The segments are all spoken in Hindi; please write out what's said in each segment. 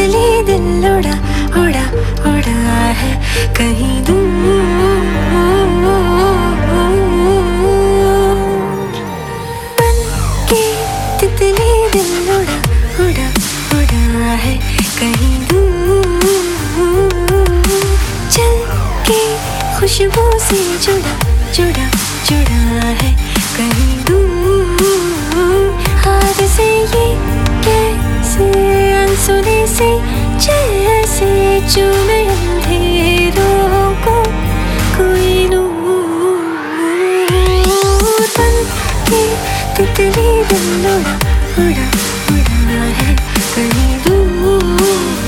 तितली दिल उड़ा उड़ा उड़ा है कहीं दूर। बन के तितली दिल उड़ा उड़ा उड़ा है कहीं दूर। चल के खुशबू से जुड़ा जुड़ा जुड़ा है कहीं दूर। हाथ से ये कैसे अनसुने से जैसे चूमे अंधेरों को कोई नूर। बन के तितली दिल उड़ा उड़ा उड़ा है कहीं दूर।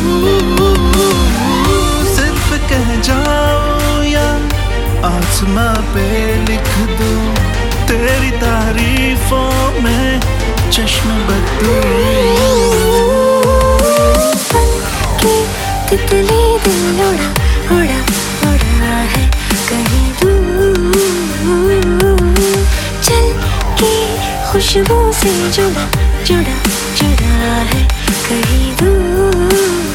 सिर्फ कह जाओ या आसमां पे लिख दूं, तेरी तारीफों में चश्म बदलूं। बन के तितली दिल उड़ा उड़ा उड़ा है कहीं दूर। चल के खुशबू से जुड़ा जुड़ा जुड़ा है कहीं दूर।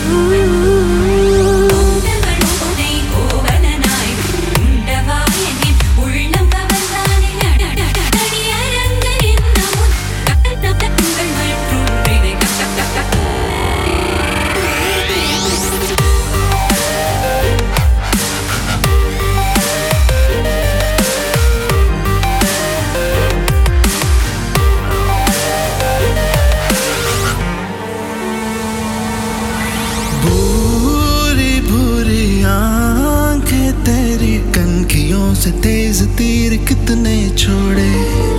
कनखियों से तेज तीर कितने छोड़े,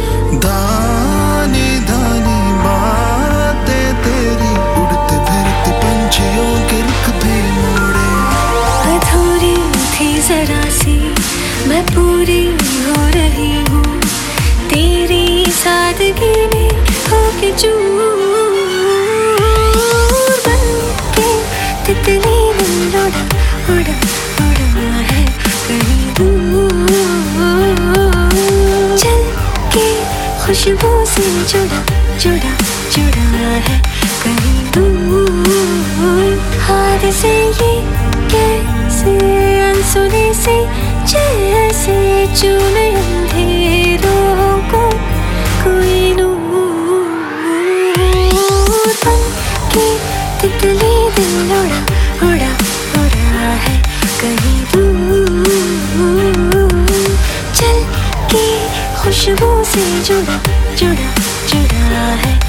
दानी दानी बातें तेरी उड़ते फिरते पंछियों के रुख भी मोड़े। अधूरी थी जरा सी मैं पूरी हो रही हूँ तेरी सादगी में होके चूर। बन के तितली दिल उड़ा उड़ा उड़ा है कहीं दूर। चल के खुशबू से जुड़ा जुड़ा जुड़ा है कहीं दूर। हाथ से ये कैसे अनसुने से जैसे चूमे अंधेरों को कोई नूर। बन के तितली दिल उड़ा उड़ा उड़ा है कहीं दूर। चल के खुशबू से जुड़ा जुड़ा जुड़ा है